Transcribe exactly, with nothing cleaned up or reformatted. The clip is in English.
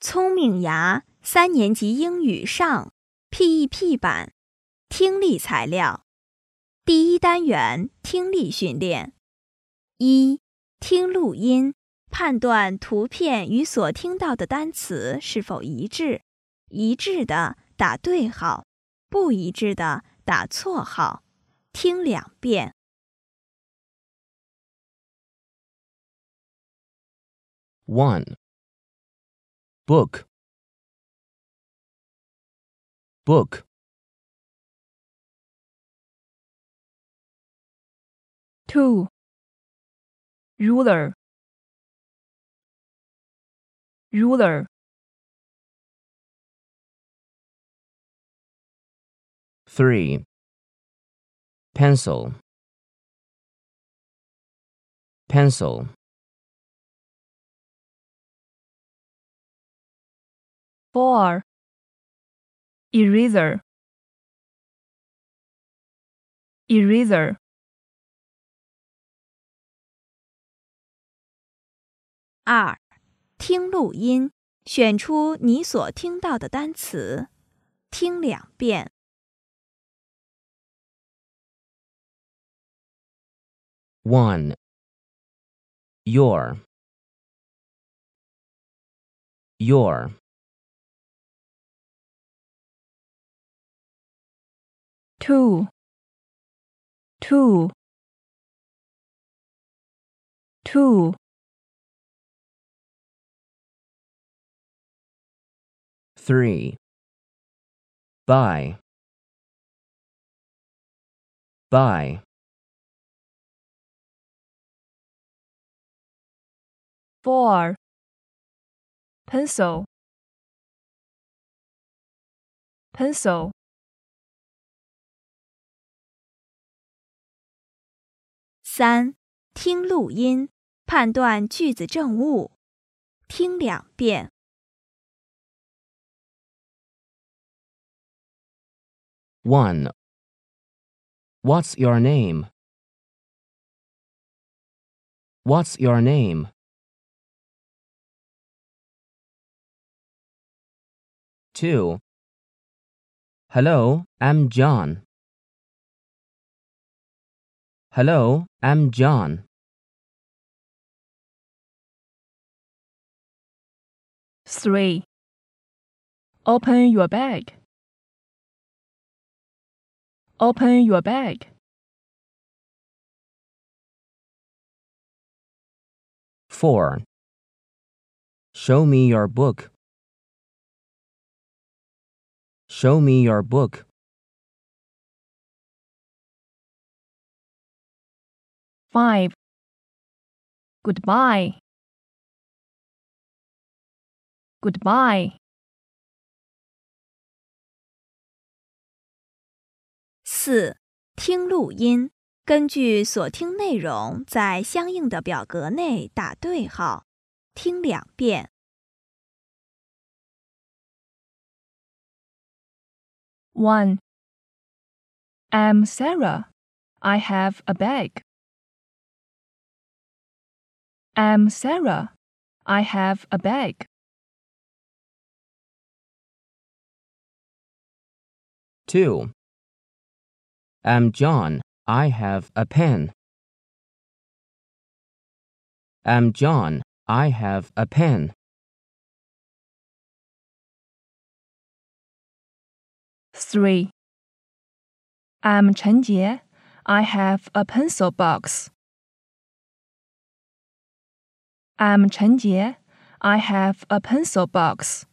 聪明牙三年级英语上 P E P 版听力材料。第一单元听力训练。一、听录音，判断图片与所听到的单词是否一致，一致的打对号，不一致的打错号。听两遍。 one. Book. Book. two. Ruler. Ruler. three. Pencil. Pencil. four. Eraser. Eraser. 二、听录音，选出你所听到的单词，听两遍。 one. Your. Your. two. Two. Two. three. Buy. Buy. four. Pencil. Pencil. 三、听录音，判断句子正误，听两遍。 one. What's your name? What's your name? two. Hello, I'm John. Hello, I'm John. three. Open your bag. Open your bag. four. Show me your book. Show me your book. five. Goodbye. Goodbye. 四、听录音，根据所听内容在相应的表格内打对号，听两遍。 one. I'm Sarah. I have a bag. I'm Sarah. I have a bag. two. I'm John. I have a pen. I'm John. I have a pen. three. I'm Chen Jie. I have a pencil box. I'm Chen Jie. I have a pencil box.